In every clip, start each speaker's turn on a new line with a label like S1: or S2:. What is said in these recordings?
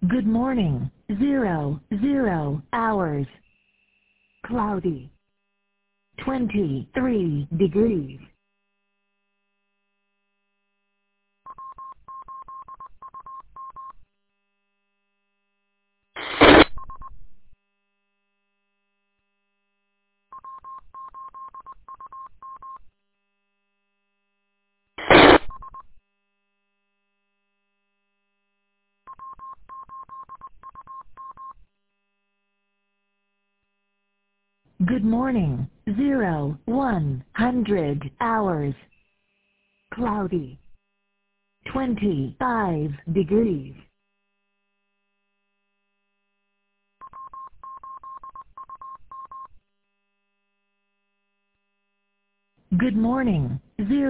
S1: Good morning, 00 hours. Cloudy. 23 degrees. Good morning, 100 hours. Cloudy. 25 degrees. Good morning,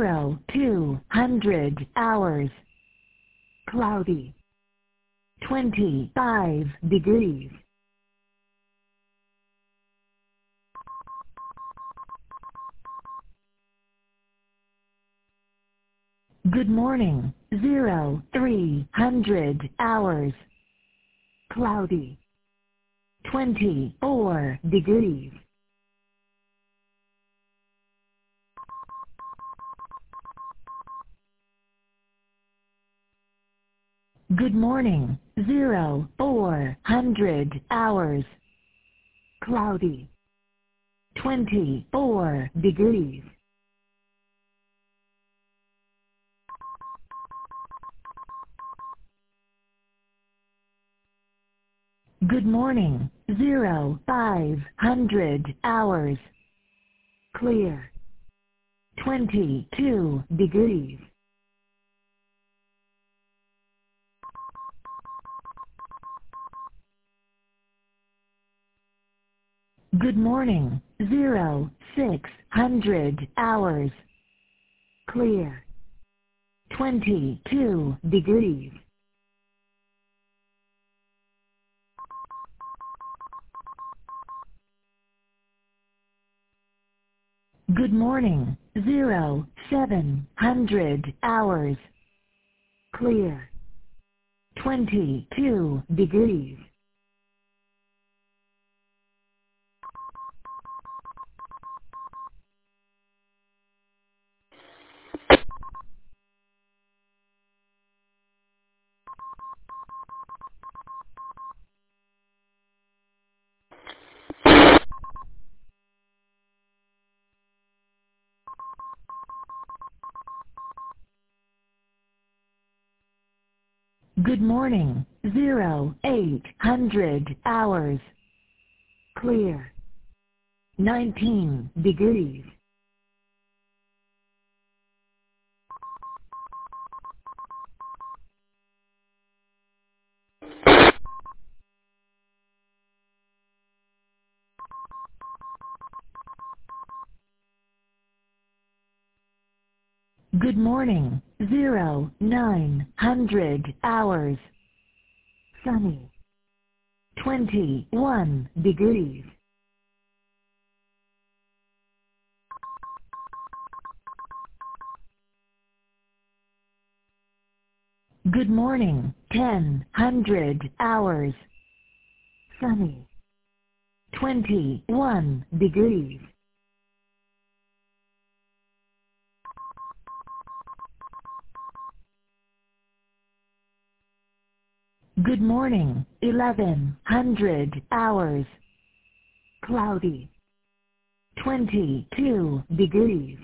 S1: 200 hours. Cloudy. 25 degrees. Good morning, 300 hours. Cloudy. 24 degrees. Good morning, 400 hours. Cloudy. 24 degrees. Good morning, 500 hours. Clear. 22 degrees. Good morning, 600 hours. Clear. 22 degrees. Good morning, 700 hours. Clear. 22 degrees. Good morning, 800 hours. Clear. 19 degrees. Good morning, 900 hours. Sunny. 21 degrees. Good morning, 1000 hours. Sunny. 21 degrees. Good morning, 1100 hours. Cloudy. 22 degrees.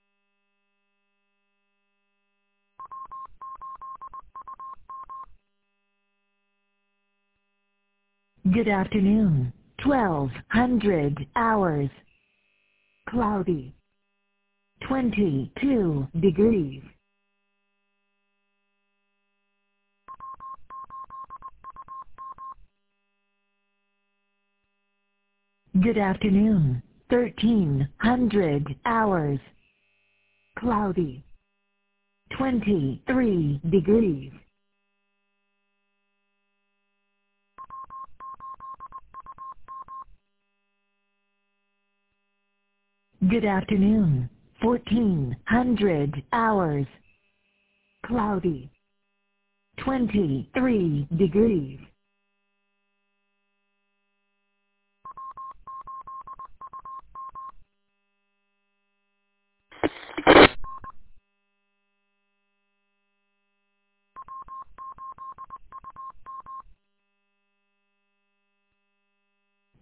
S1: Good afternoon, 1200 hours. Cloudy. 22 degrees. Good afternoon, 1300 hours. Cloudy. 23 degrees. Good afternoon, 1400 hours. Cloudy. 23 degrees.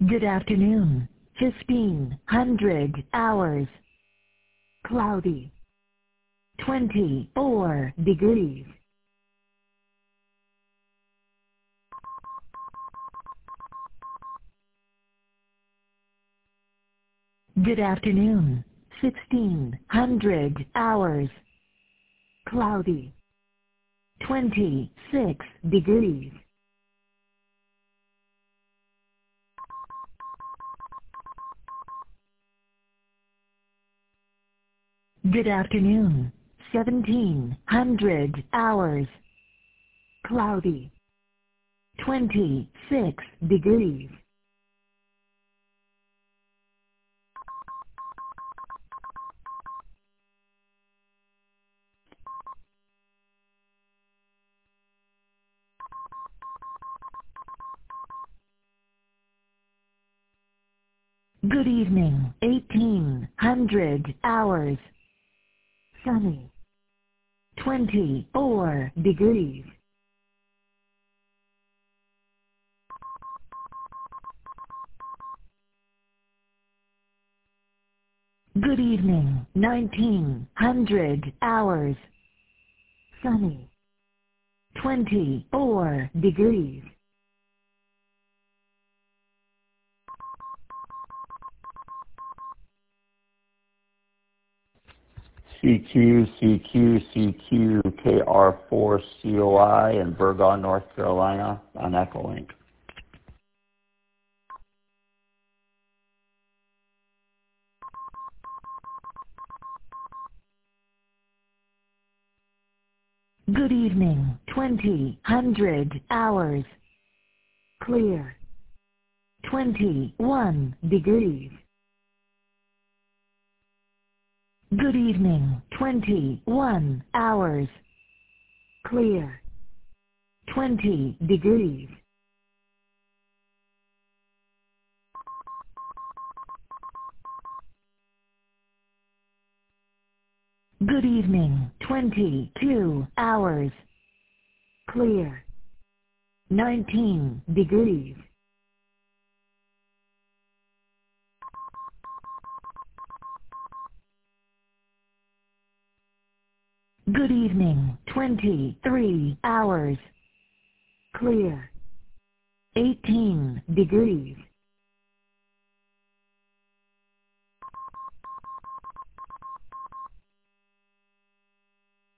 S1: Good afternoon. 1500 hours. Cloudy. 24 degrees. Good afternoon. 1600 hours. Cloudy. 26 degrees. Good afternoon. 1700 hours. Cloudy. 26 degrees. Good evening. 1800 hours. Sunny. 24 degrees. Good evening. 1900 hours. Sunny. 24 degrees.
S2: CQ, CQ, CQ, KR4 COI in Burgon, North Carolina on Echolink.
S1: Good evening. 2000 hours. Clear. 21 degrees. Good evening. 21 hours. Clear. 20 degrees. Good evening. 22 hours. Clear. 19 degrees. Good evening. 22 hours. Clear. 22 degrees. Good evening. 22 hours. Clear. 22 degrees. Good evening. 22 hours. Clear. 19 degrees. Good evening. 22 hours. Clear. 19 degrees. Good evening. 22 hours. Good evening. 23 hours. Clear. 18 degrees.